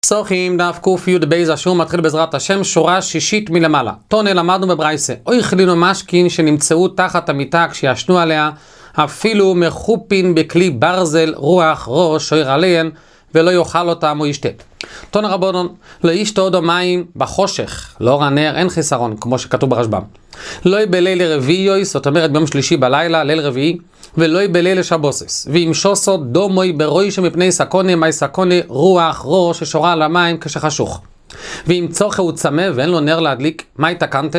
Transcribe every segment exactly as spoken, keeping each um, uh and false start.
פסוחים דף ק"י בייז השור מתחיל בעזרת השם שורה שישית מלמעלה. תונה למדנו בברייסה, אוי חלינו משכין שנמצאו תחת המיטה כשישנו עליה, אפילו מחופין בכלי ברזל רוח ראש שוער עליהן ולא יאכל אותם או ישתה. תונה רבונון, לא ישתה עוד מים בחושך, לאור הנר אין חיסרון כמו שכתוב ברשב"ם. לא בליל רביעי, זאת אומרת ביום שלישי בלילה, ליל רביעי, ולא בליל שבוסס. ואם שוסו דומוי ברוי שמפני סקונה, מי סקונה רוח ראש ששורה על המים כשחשוך. ואם צוחה הוא צמא ואין לו נר להדליק, מה יתקנתה?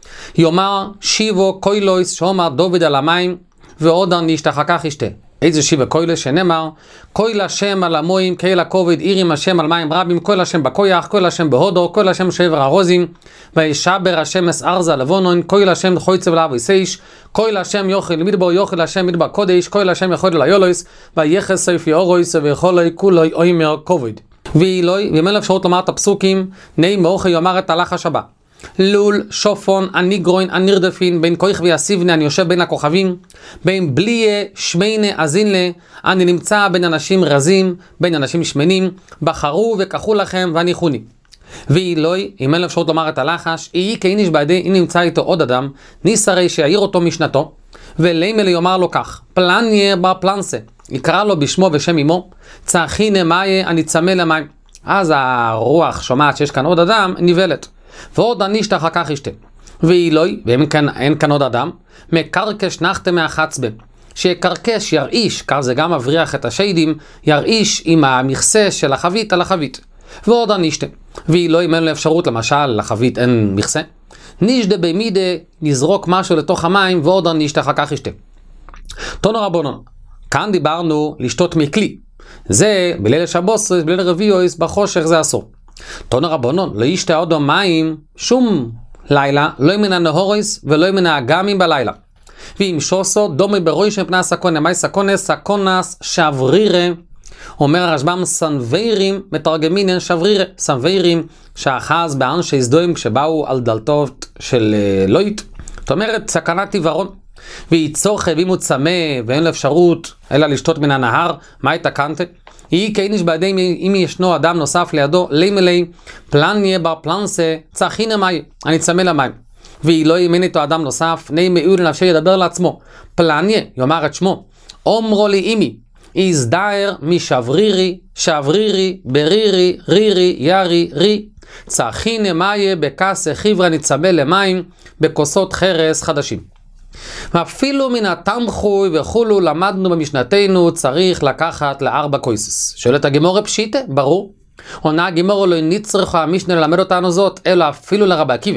יאמר שיבו קוילויס שאומר דוד על המים, ועוד נשתח כך ישתה. איזה שיבה קוילס שנאמר, קויל השם על המוים, קהיל הכובד, עירים השם על מים רבים, קויל השם בכויח, קויל השם בהודו, קויל השם שבר הרוזים, וישבר השם אס ארזה לבונון, קויל השם חויצב לאו יסייש, קויל השם יוכל מדבר, יוכל השם מדבר קודש, קויל השם יכול ליולויס, ויחס ספי אורויס, ויכולוי כולוי אוימר כובד. ואילוי, ואם אין אפשרות לומר את הפסוקים, נאי מאוחי יאמר את הלחש הבא. לול, שופון, אני גרוין, אני נרדפין, בין כויך ויסיבני, אני יושב בין הכוכבים, בין בליה, שמיינה, אזינלה, אני נמצא בין אנשים רזים, בין אנשים שמנים, בחרו וקחו לכם והניחוני. ואילוי, אם אין אפשרות לומר את הלחש, יהי כאיניש בידי, אם נמצא איתו עוד אדם, ניסרי שיעיר אותו משנתו, ולימל יאמר לו כך, פלניה בר פלנסה, יקרא לו בשמו ושם אמו, צאחינה מאיה, אני צמא למים. אז הרוח שומעת שיש כאן עוד אדם, נבלת. ועוד הנישת אחר כך ישתה. ואילוי, ואין כאן, אין כאן עוד אדם, מקרקש נחתם מהחצבה. שיקרקש, ירעיש, כך זה גם מבריח את השיידים, ירעיש עם המכסה של החבית על החבית. ועוד הנישתה. ואילוי, אם אין לו אפשרות, למשל, לחבית אין מכסה. נישדה במידה, נזרוק משהו לתוך המים, ועוד הנישת אחר כך ישתה. תונו רבונון, כאן דיברנו לשתות מכלי. זה בליל שבוסס, בליל רביעי, בחושך זה אסור. תונו רבונון, לא ישתה עוד מים שום לילה, לא מן הנהוריס ולא מן האגמים בלילה. ואם שוסו דומי ברוי שמפני הסקונה, מי סקונה? סקונס שברירה, אומר הרשב"ם סנווירים, מתרגמין שברירה, סנווירים שאחז באנשי סדוים כשבאו על דלתות של לויט, זאת אומרת סכנת עיוורון. וייצור חייבים הוא צמא ואין לו אפשרות אלא לשתות מן הנהר, מה יתקנתה? יהי כאיניש בידי אם ישנו אדם נוסף לידו, לימלי פלניה בר פלנסה, צאחינה מאי, אני צמא למים. והיא לא ימין איתו אדם נוסף, נאי מאיר לנפשי ידבר לעצמו, פלניה, יאמר את שמו, אומרו לי אימי, יזדהר משברירי, שברירי, ברירי, רירי, ירי, רי, צאחינה מאי בקסה חיברה נצמא למים, בכוסות חרס חדשים. ואפילו מן התמחוי וכולו למדנו במשנתנו צריך לקחת לארבע קויסס. שואלת הגמורה פשיטה? ברור. עונה הגמורה לא נצטרך המשנה ללמד אותנו זאת, אלא אפילו לרבי עקיבא.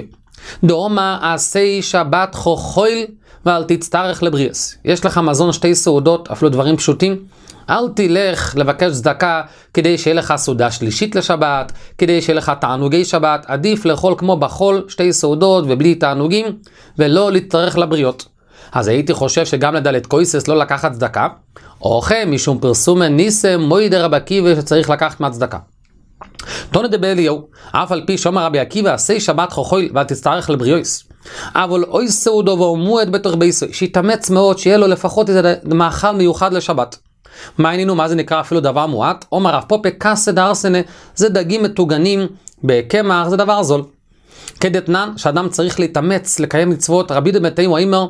דאמר עשי שבת חוכויל ואל תצטרך לבריאס. יש לך מזון שתי סעודות, אפילו דברים פשוטים. אל תלך לבקש צדקה כדי שיהיה לך סעודה שלישית לשבת, כדי שיהיה לך תענוגי שבת. עדיף לאכול כמו בחול, שתי סעודות ובלי תענוגים, ולא להתצטרך לבריות. אז הייתי חושב שגם לדלת קויסס לא לקחת צדקה, או כן משום פרסום ניסם מוידי רבי עקיבא שצריך לקחת מהצדקה. תונו דבי אליהו, אף על פי שאומר רבי עקיבא עשי שבת חוכויל ואל תצטרך לבריאס, אבל אוי סעודו ואומועד בתוך בייסו, שיתאמץ מאוד שיהיה לו לפחות איזה מאכל מיוחד לשבת. מה ענינו, מה זה נקרא אפילו דבר מועט? אומר רב פופה קסה דרסנה, זה דגים מטוגנים בקמח, זה דבר זול. כדתנן, שאדם צריך להתאמץ לקיים מצוות, רבי דמתאים הוא אומר,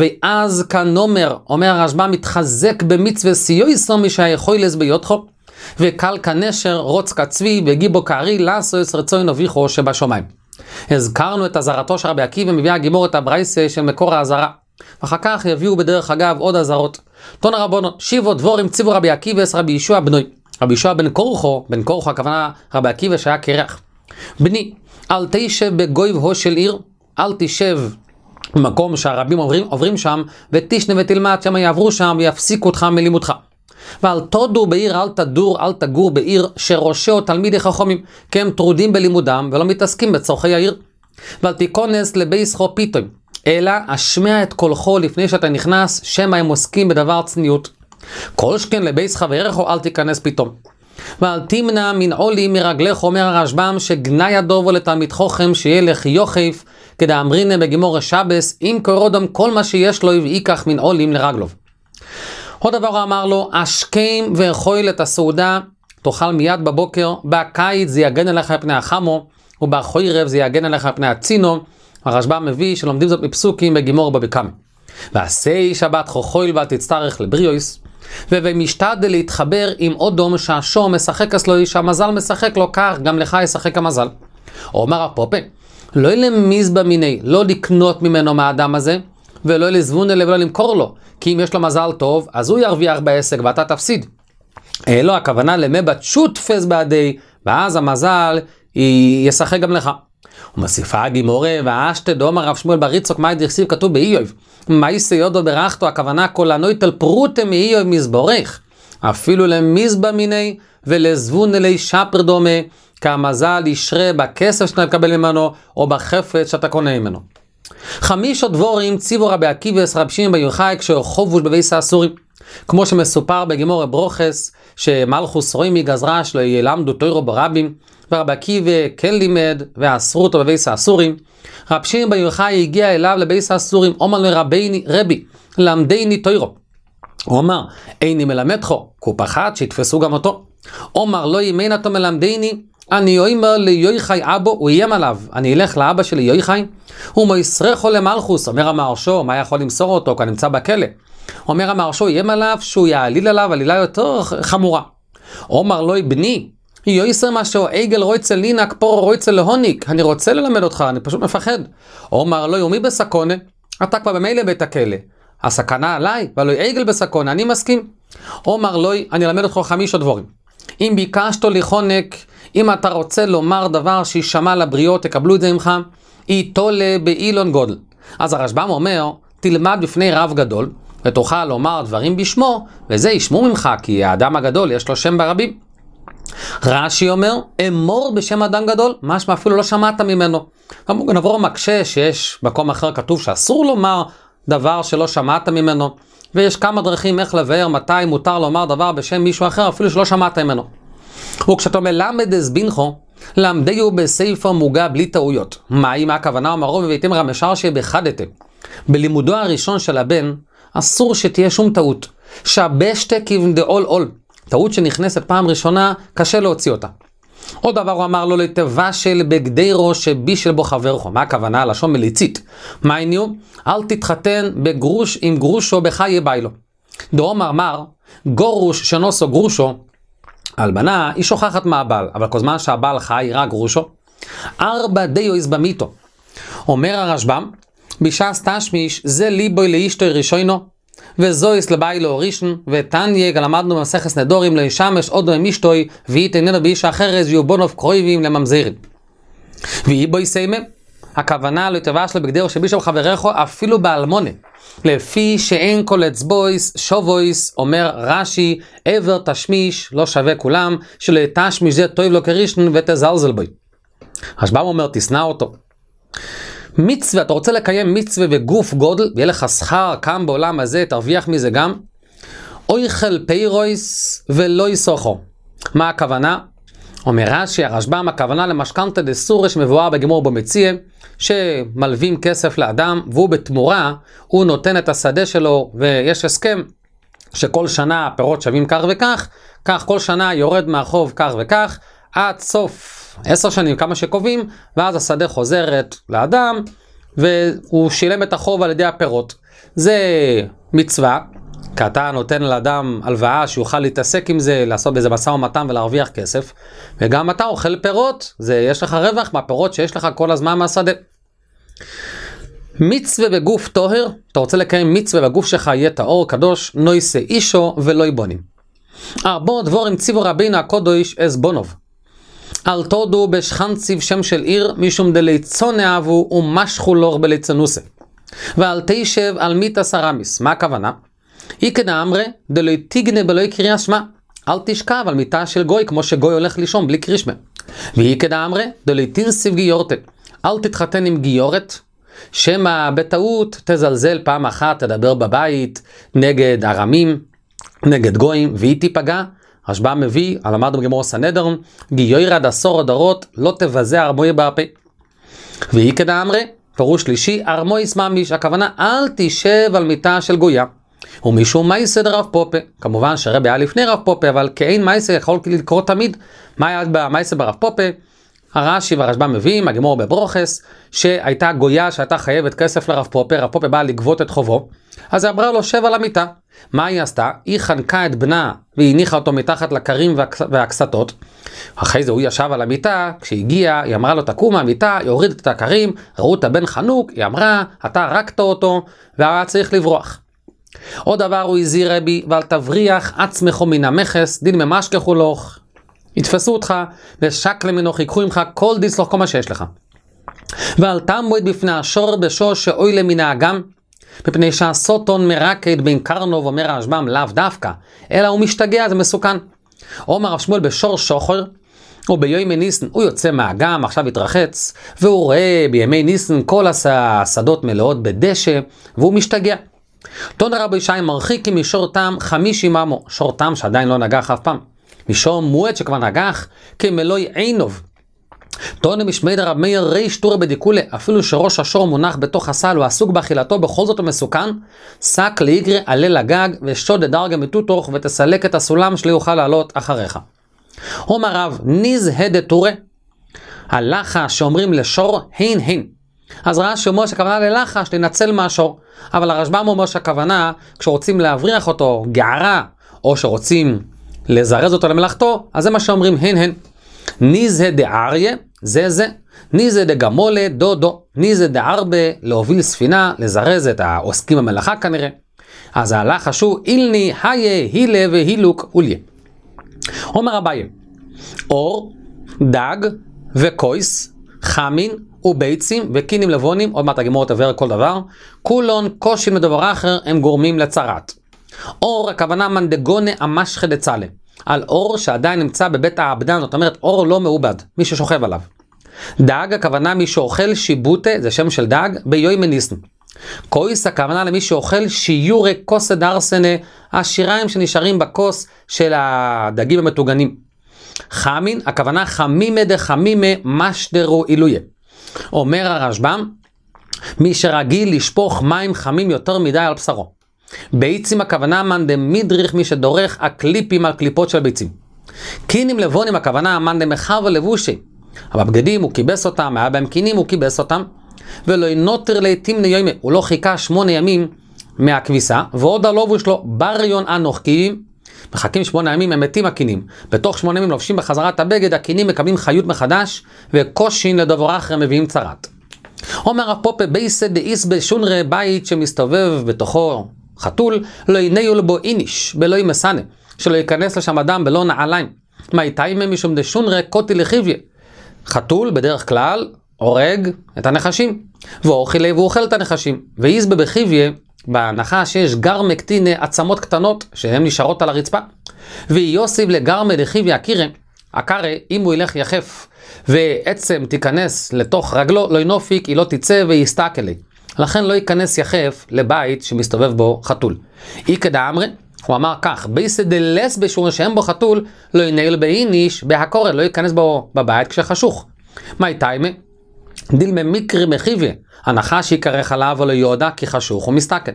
ואז כאן אומר, אומר הרשב"ם, מתחזק במצווה סיועסו משהיכולס ביותחו, וקל כנשר,רוץ כצבי, וגיבו כארי, לעשוס רצון אביחו שבשומיים. הזכרנו את הזרתו של רבי עקיבא, מביא הגימור את הברייסה של מקור ההזרה. ואחר כך יביאו בדרך אגב עוד הזרות. תונו רבונון, שיבו דבורים ציוו רבי עקיבא רבי ישוע בנוי. רבי ישוע בן קורחו, בן קורחו הכוונה רבי עקיבא שהיה קרח. בני, אל תשב בגויבו של עיר, אל תשב במקום שהרבים עוברים, עוברים שם, ותשנה ותלמד שם יעברו שם ויפסיקו אותך מלימודך. ואל תודו בעיר, אל תדור, אל תגור בעיר שראשי תלמידי חכמים, כי הם טרודים בלימודם ולא מתעסקים בצורכי העיר. ואל תיכנס לבייסחו פתאום, אלא אשמע את קולחו לפני שאתה נכנס, שמא הם עוסקים בדבר צניעות. כל שכן לבייסך וערכו אל תיכנס פתאום. ואל תמנע מן עולי מרגלך, אומר הרשב"ם, שגנה ידובו לתלמיד חוכם שילך יוחף, כדאמרינא בגמור שבס, אם קורדם כל מה שיש לו ייקח מן עולים לרגלוב. עוד דבר הוא אמר לו, אשכם ואכול את הסעודה, תאכל מיד בבוקר, בקיץ זה יגן עליך מפני החמו, ובחורף זה יגן עליך מפני הצינו. הרשב"ם מביא שלומדים זאת מפסוקים בגימור בבא קמא. ועשי שבת חוכויל ותצטרך לבריאוס, ומשתדל להתחבר עם אודום שהשום משחק אצלו, שהמזל משחק לו, כך גם לך ישחק המזל. אומר הפופה, לא למזבא מיני, לא לקנות ממנו מהאדם הזה, ולא לזבון אליו ולא למכור לו, כי אם יש לו מזל טוב, אז הוא ירוויח בעסק ואתה תפסיד. אלו הכוונה למבט שותפס בעדי, ואז המזל ישחק גם לך. ומסיפה הגימורה, ואשת דום הרב שמואל בריצוק, מה דכסיב כתוב באיוב, מה יסיודו ברכתו, הכוונה כל הנויטל פרוטה מאיוב מזבורך, אפילו למזבא מיני ולזבון אלי שפר דומה, כמזל ישרה בכסף שאתה מקבל ממנו, או בחפץ שאתה קונה ממנו. חמישה דבורים ציבו רבי עקיבס רב שמעון בר יוחאי כשהוא חובוש בבייס האסורים, כמו שמסופר בגימור ברוכס, שמלכוס רוימי גזרה שלו ילמדו תוירו ברבים, ורבי עקיבא כן לימד ואסרו אותו בבייס האסורים. רב שמעון בר יוחאי הגיע אליו לבייס האסורים, אומר לו רביני, רבי, למדני תוירו. הוא אמר, איני מלמדך, כי הוא פחד שיתפסו גם אותו. אומר לא ימין אתה מלמדני, אני אומר ליוחאי אבו, הוא איים עליו, אני אלך לאבא שלי יוחאי, הוא מייסרחו למלכוס, אומר המהרשו, מה יכול למסור אותו, כי הוא נמצא בכלא. אומר המהרשו, איים עליו שהוא יעליל עליו עלילה יותר חמורה. אומר לו בני, יויסר משהו, עגל רויצל לינק, פור רויצל להוניק, אני רוצה ללמד אותך, אני פשוט מפחד. אומר לו, יומי בסקונה, אתה כבר במילא בית הכלא, הסכנה עליי, ולא עגל בסקונה, אני מסכים. אומר לו, אני אלמד אותך חמישה דבורים. אם ביקשת לחונק, אם אתה רוצה לומר דבר שישמע לבריות, תקבלו את זה ממך, איתולה באילון גודל. אז הרשב"ם אומר, תלמד בפני רב גדול, ותוכל לומר דברים בשמו, וזה ישמו ממך, כי האדם הגדול יש לו שם ברבים. רש"י אומר, אמור בשם אדם גדול, משמע אפילו לא שמעת ממנו. נעבור מקשה שיש מקום אחר כתוב שאסור לומר דבר שלא שמעת ממנו, ויש כמה דרכים איך לבאר מתי מותר לומר דבר בשם מישהו אחר, אפילו שלא שמעת ממנו. וכשאתה מלמד אזבינכו, למדהו בספר מוגע בלי טעויות. מה אם הכוונה אמרו בביתם רמשר שבחדתם? בלימודו הראשון של הבן, אסור שתהיה שום טעות. שבשת כבדעול עול. טעות שנכנסת פעם ראשונה, קשה להוציא אותה. עוד דבר הוא אמר לו, לתבשל בגדי ראש שבישל בו חברך. מה הכוונה? לשון מליצית. מה העניין? אל תתחתן בגרוש עם גרושו בחיי ביילו. דרום אמר, גורוש שנוסו גרושו, אלמנה היא שוכחת מהבעל, אבל כל זמן שהבעל חי רק גרושו, ארבע דיויז במיתו. אומר הרשב"ם, בשעס תשמיש זה ליבוי לאישתוי ראשונו, וזויס לביילו ראשון, ותניה למדנו במסכת נדורים לא ישמש עוד לא מישתוי, והיא תננו באיש אחרת ויובונוב קרויבים לממזרים. והיא בוי סיימה, הכוונה לא יתבש לו בגדרו שבישל חברךו אפילו באלמונה, לפי שאין כל אצבויס שובויס, אומר רש"י, עבר תשמיש לא שווה כולם, שלא תשמיש זה טוב לו כראשון ותזלזל בוי. הרשב"ם אומר תשנא אותו. מצווה, אתה רוצה לקיים מצווה וגוף גודל, ויהיה לך שכר כאן בעולם הזה, תרוויח מזה גם. אויכל פירויס ולא יסוכו. מה הכוונה? אומר רש"י, הרשב"ם, הכוונה למשכנתא דסורא שמבואר בגמור במציע, שמלווים כסף לאדם, והוא בתמורה, הוא נותן את השדה שלו, ויש הסכם שכל שנה הפירות שווים כך וכך, כך כל שנה יורד מהחוב כך וכך, עד סוף עשר שנים כמה שקובעים, ואז השדה חוזרת לאדם, והוא שילם את החוב על ידי הפירות. זה מצווה, כי אתה נותן לאדם הלוואה שיוכל להתעסק עם זה, לעשות בזה משא ומתן ולהרוויח כסף, וגם אתה אוכל פירות, זה יש לך רווח מהפירות שיש לך כל הזמן מהשדה. מצווה בגוף טוהר, אתה רוצה לקיים מצווה בגוף שלך יהיה טהור קדוש, נויסה אישו ולא יבונים. ארבע דבורים ציוו רבינו הקודש אזבונוב. אל תודו בשכנציב שם של עיר, משום דליצון אהבו ומשכו לור בליצנוסה. ואל תשב על מיתה סרמיס. מה הכוונה? איקנה אמרה, דלוי תיגנה בלוי קריאה שמה. אל תשכב על מיתה של גוי, כמו שגוי הולך לישון בלי קרישמה. ואיקנה אמרה, דלוי תנסיב גיורתה. אל תתחתן עם גיורת, שמה בטעות תזלזל פעם אחת, תדבר בבית, נגד ארמים, נגד גויים, והיא תיפגע. הרשב"ם מביא, למדנו בגמור סנהדרין, גיורד עשור הדורות, לא תבזה ארמוי בפה. והיא כדאמרי, פירוש שלישי, ארמוי סממיש, הכוונה, אל תשב על מיטה של גויה. ומשום מייסה דרב פופה, כמובן שרבי היה לפני רב פופה, אבל כאין מייסה יכול לקרוא תמיד. מה היה במייסה ברב פופה? הרש"י והרשב"ם מביאים, הגמור בברוכס, שהייתה גויה שהייתה חייבת כסף לרב פופה, רב פופה בא לגבות את חובו, אז היא אמרה לו שב על המיטה. מה היא עשתה? היא חנקה את בנה והיא הניחה אותו מתחת לקרים והקסתות. אחרי זה הוא ישב על המיטה, כשהגיע היא אמרה לו תקום מהמיטה, היא הוריד את הקרים, ראו את הבן חנוק, היא אמרה אתה הרגת אותו והיה צריך לברוח. עוד דבר הוא הזהיר רבי, ואל תבריח עצמך מן המכס, דין ממשכחו לך, יתפסו אותך ושקל ממנו, ייקחו ממך כל דיסלוך, כל מה שיש לך. ואל תעמוד בפני השור בשור שאוי למן האגם, מפני שהסוטון מרקד בין קרנו ואומר הרשב"ם לאו דווקא, אלא הוא משתגע, זה מסוכן. אומר רב שמואל בשור שוחר, או ביומי ניסן, הוא יוצא מהאגם, עכשיו התרחץ, והוא רואה בימי ניסן כל השדות מלאות בדשא, והוא משתגע. תונה רבי ישי מרחיק משור תם חמישים אמו, שור תם שעדיין לא נגח אף פעם. משור מועד שכבר נגח כמלוי עינוב. תונה משמי דרב מאיר ריש טורי בדיקולה, אפילו שראש השור מונח בתוך הסל ועסוק באכילתו, בכל זאת הוא מסוכן, שק ליגרי עלה לגג ושוד דרגה מתותוך ותסלק את הסולם שלי יוכל לעלות אחריך. אומר רב, ניז הדה טורי, הלחה שאומרים לשור הין הין. אז ראה שאומר שהכוונה ללחש, לנצל מהשור. אבל הרשב"ם אומר שהכוונה, כשרוצים להבריח אותו גערה, או שרוצים לזרז אותו למלאכתו, אז זה מה שאומרים הן הן. ניזה דאריה, זה זה. ניזה דגמולה, דו דו. ניזה דארבה, להוביל ספינה, לזרז את העוסקים במלאכה כנראה. אז הלחש הוא, אילני, היה, הילה והילוק, אוליה. אומר אביי, אור, דג וקויס, חמין, וביצים וקינים לבונים, עוד מעט הגמור תבהר כל דבר, כולון קושין מדבר אחר הם גורמים לצרת. אור, הכוונה מנדגונה המשכה דצלה, על אור שעדיין נמצא בבית העבדן, זאת אומרת אור לא מעובד, מי ששוכב עליו. דג, הכוונה מי שאוכל שיבוטה, זה שם של דג, ביומי ניסן. קויס, הכוונה למי שאוכל שיורי כוסד ארסנה, השיריים שנשארים בכוס של הדגים המטוגנים. חמין, הכוונה חמימה דחמימה משדרו אילויה. אומר הרשב"ם, מי שרגיל לשפוך מים חמים יותר מדי על בשרו. ביצים, הכוונה מאן דמידריך, מי שדורך הקליפים על קליפות של ביצים. קינים לבונים, הכוונה מאן דמחר ולבושי. אבל בגדים הוא קיבס אותם, היה בהם קינים הוא קיבס אותם. ולא נותר לעתים ניומי, הוא לא חיכה שמונה ימים מהכביסה, ועוד הלובוש לו בריון אנוכיים, מחכים שמונה ימים, הם מתים הקינים. בתוך שמונה ימים לובשים בחזרה את הבגד, הקינים מקבלים חיות מחדש, וקושין לדבר אחר מביאים צרת. אומר הפופה בייסד דאיס בשונרה, בית שמסתובב בתוכו חתול, לא יניו לבו איניש, בלא ימסנה, שלא ייכנס לשם אדם בלא נעליים. מה איתיימה משום דשונרה קוטי לחיביה. חתול בדרך כלל הורג את הנחשים, ואוכל והוא אוכל את הנחשים, ואיז בחיביה, בהנחה שיש גרמה קטינה עצמות קטנות שהן נשארות על הרצפה, ויוסיב לגרמה דחיביה הקירה, הקרה, אם הוא ילך יחף ועצם תיכנס לתוך רגלו, לא ינופיק, היא לא תצא ויסתק אלי. לכן לא ייכנס יחף לבית שמסתובב בו חתול. אי כדאמרי, הוא אמר כך, בייסד דלס בשור שאין בו חתול, לא ינהל באיניש, בהקורא, לא ייכנס בו בבית כשחשוך. מה איתיימה? דילמה מקרי מחיביה, הנחה שיקרא חלב ולא יודע כי חשוך ומסתכל.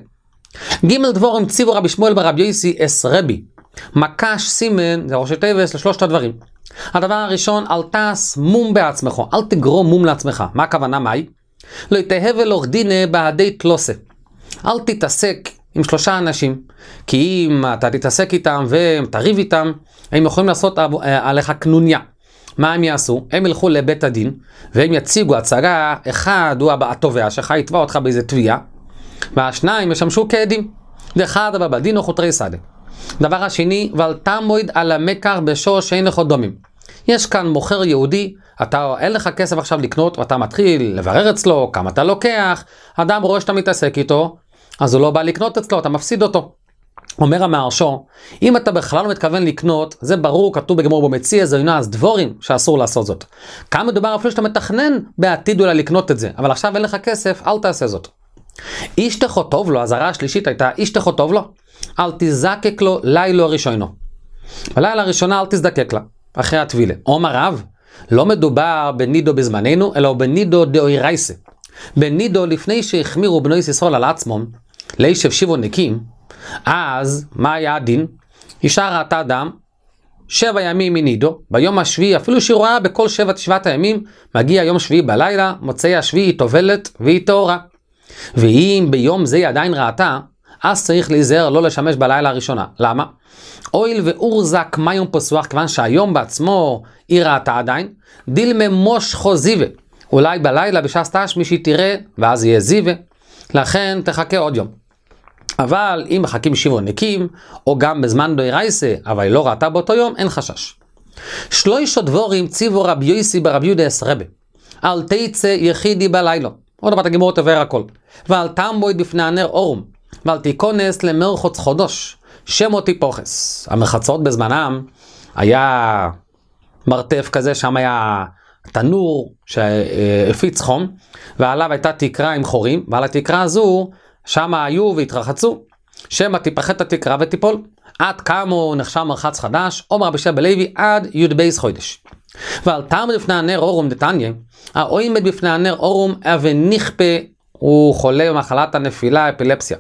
ג' דבורים ציבו רבי שמואל ברבי יוסי אס רבי. מקש סימן, זה ראשי תיבס לשלושת הדברים. הדבר הראשון, אל תעש מום בעצמך, אל תגרום מום לעצמך. מה הכוונה, מהי? לא תהווה לך דינה בעדי תלוסה. אל תתעסק עם שלושה אנשים, כי אם אתה תתעסק איתם ותריב איתם, הם יכולים לעשות עליך קנוניה. מה הם יעשו? הם ילכו לבית הדין, והם יציגו הצגה, אחד הוא התובע, שלך יתבע אותך באיזה תביעה, והשניים ישמשו כעדים. ואחד אבל בדין או חותרי שדה. דבר השני, ואל תעמוד על המקר בשור שאין לך דומים. יש כאן מוכר יהודי, אתה אין לך כסף עכשיו לקנות, ואתה מתחיל לברר אצלו, כמה אתה לוקח, אדם רואה שאתה מתעסק איתו, אז הוא לא בא לקנות אצלו, אתה מפסיד אותו. אומר המהרשו, אם אתה בכלל לא מתכוון לקנות, זה ברור, כתוב בגמור במציע, זה יונה, אז דבורים שאסור לעשות זאת. כאן מדובר אפילו שאתה מתכנן בעתיד אולי לקנות את זה, אבל עכשיו אין לך כסף, אל תעשה זאת. איש תכו טוב לו, הזרה השלישית הייתה, איש תכו טוב לו, אל תזדקק לו לילה ראשונו. בלילה הראשונה אל תזדקק לה, אחרי התבילה. אומר רב, לא מדובר בנידו בזמננו, אלא בנידו דאוירייסה. בנידו לפני שהחמירו בני ישראל על עצמם, לישב שיבו נקים, אז מה היה הדין? אישה ראתה דם, שבע ימים מנידו, ביום השביעי, אפילו שהיא רואה בכל שבעת שבעת הימים, מגיע יום שביעי בלילה, מוצאי השביעי היא טובלת והיא טהורה. ואם ביום זה היא עדיין ראתה, אז צריך להיזהר לא לשמש בלילה הראשונה. למה? אויל ואורזק מים פסוח, כיוון שהיום בעצמו היא ראתה עדיין, דילמה מושכו זיווה. אולי בלילה בשעה תשמי שהיא תראה, ואז יהיה זיווה, לכן תחכה עוד יום. אבל אם מחכים שבעה נקים, או גם בזמן דאורייסה, אבל היא לא ראתה באותו יום, אין חשש. שלושה דבורים ציוו רבי יוסי ברבי יהודה אסרבה. אל תצא יחידי בלילה. עוד פעם הגמרא תבאר הכל. ואל תעמוד בפני הנר אורום. ואל תיכנס למרחץ חודש. שמו טיפוחס. המרחצות בזמנם היה מרתף כזה, שם היה תנור שהפיץ חום, ועליו הייתה תקרה עם חורים, ועל התקרה הזו שם היו והתרחצו, שמא תיפחת התקרה ותיפול. עד כמה נחשב מרחץ חדש, אומר רבי שבע לוי עד י' בייס חודש. ועל תעמוד בפני הנר אורום דתניא, העומד בפני הנר אורום ונכפה, הוא חולה במחלת הנפילה, אפילפסיה.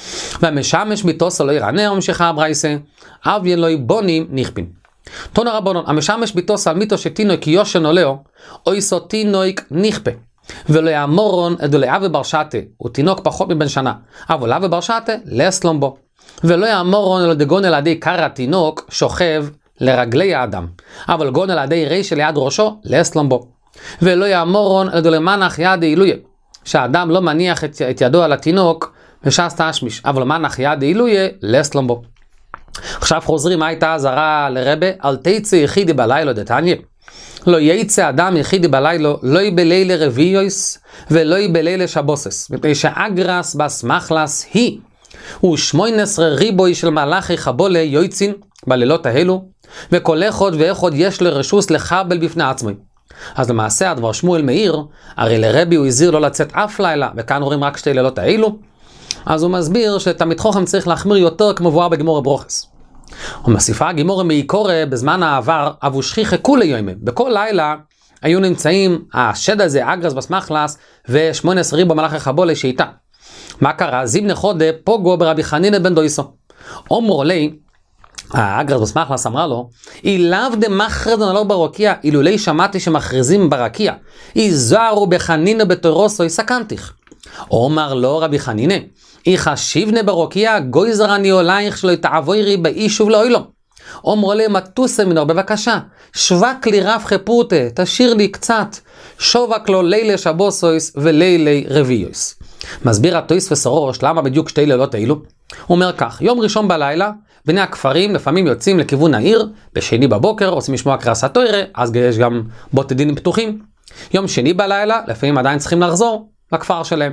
והמשמש ביתו לא ירנר, ממשיכה הברייסה, אב ילוי בונים נכפין. תונה רבונון, המשמש ביתו על מיתו שתינוי כי יושן עולהו, אוי סו תינויק נכפה. ולא יאמורון אדולי אבי ברשתה, הוא תינוק פחות מבן שנה, אבל אבי ברשתה לסלום בו. ולא יאמורון אלו דגון אל עדי קרא תינוק שוכב לרגלי האדם, אבל גון אל עדי רי שליד ראשו לסלום בו. ולא יאמורון אדולי מנח יד אילויה, שהאדם לא מניח את, את ידו על התינוק בשעה תשמיש, אבל מנח יד אילויה לסלום בו. עכשיו חוזרים, מה הייתה הזרה לרבה? אל תצא יחידי בלילה דתניא. לא יצא אדם יחידי בלילה, לא בלילה רביעיוס ולא בלילה שבוסס, מפני שאגרס בסמכלס היא, הוא שמונה עשרה ריבוי של מלאכי חבולה יויצין בלילות האלו, וכל אחד ואחד יש לרשוס לחבל בפני עצמי. אז למעשה הדבר שמואל מאיר, הרי לרבי הוא הזהיר לא לצאת אף לילה, וכאן רואים רק שתי לילות האלו, אז הוא מסביר שתמיד חוכם צריך להחמיר יותר כמבואר בגמור ברוכס. ומסיפה גימור מעיקורא בזמן העבר אבו שכיחה כולי יומה. בכל לילה היו נמצאים השד הזה, אגרס בסמכלס, ו-שמונה עשרה ריבו מלאכי חבולה שאיתה. מה קרה? זיבנה חודה פוגו ברבי חנינא בן דויסו. אומרו לי, האגרס בסמכלס אמרה לו, אילאו דמכרז נלו ברקיע, אילולי שמעתי שמכרזים ברקיע, איזהרו בחנינא בתורוסו יסכנתיך. אומר לו רבי חנינא, איך שיבנה ברקיע גויזר אני עולייך שלא תעבורי באישוב לאוילום. אומרו לי מטוסה מנור, בבקשה, שווק לי רב חפורתה, תשאיר לי קצת, שובק לו לילה שבוסויס ולילה רביוס. מסביר התויס וסרוש למה בדיוק שתי לילות האלו. הוא אומר כך, יום ראשון בלילה, בני הכפרים לפעמים יוצאים לכיוון העיר, בשני בבוקר רוצים לשמוע קרסת תוירה, אז יש גם בוטי דינים פתוחים. יום שני בלילה, לפעמים עדיין צריכים לחזור לכפר שלהם.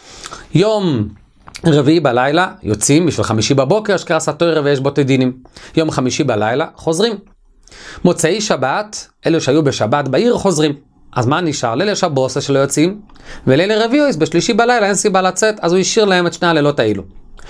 יום רביעי בלילה יוצאים בשביל חמישי בבוקר, יש קרסת תוירה ויש בוטי דינים. יום חמישי בלילה חוזרים. מוצאי שבת, אלו שהיו בשבת בעיר חוזרים. אז מה נשאר? לילה שבוסה שלא יוצאים, ולילה רביעי בשלישי בלילה אין סיבה לצאת, אז הוא השאיר להם את שני הלילות האלו.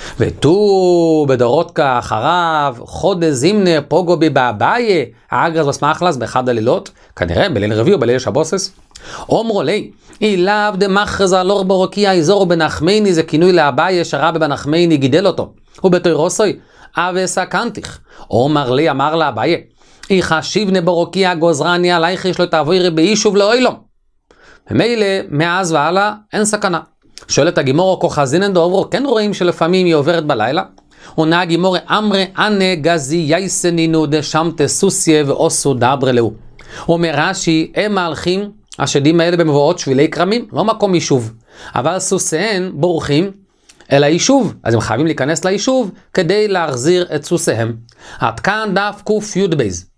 ותו בדורות כאחריו, חודש זימנה פוגו בי באבייה, האגרס בסמכלס באחד הלילות, כנראה בליל רביעי או בליל שבוסס. אומרו לי, אילאו דמכרז הלור ברקיע איזורו בנחמני, זה כינוי לאבייה שרבי בנחמני גידל אותו. ובתוירוסוי, אבי סכנתיך. אומר לי, אמר לאבייה, איך שיבנה ברקיע גוזרני עלייך יש לו תעבורי באישוב לאוילום. ומילא, מאז והלאה, אין סכנה. שואלת הגימורו, כוחזינן דאוברו, כן רואים שלפעמים היא עוברת בלילה? עונה הגימורו, אמרי אנה גזי יייסנינו דשמתה סוסיה ואוסו דברה לאו. אומר רש"י, הם מהלכים, השדים האלה במבואות שבילי קרמים, לא מקום יישוב. אבל סוסיהן בורחים אל היישוב, אז הם חייבים להיכנס ליישוב כדי להחזיר את סוסיהם. עד כאן דף קוף י' בייז.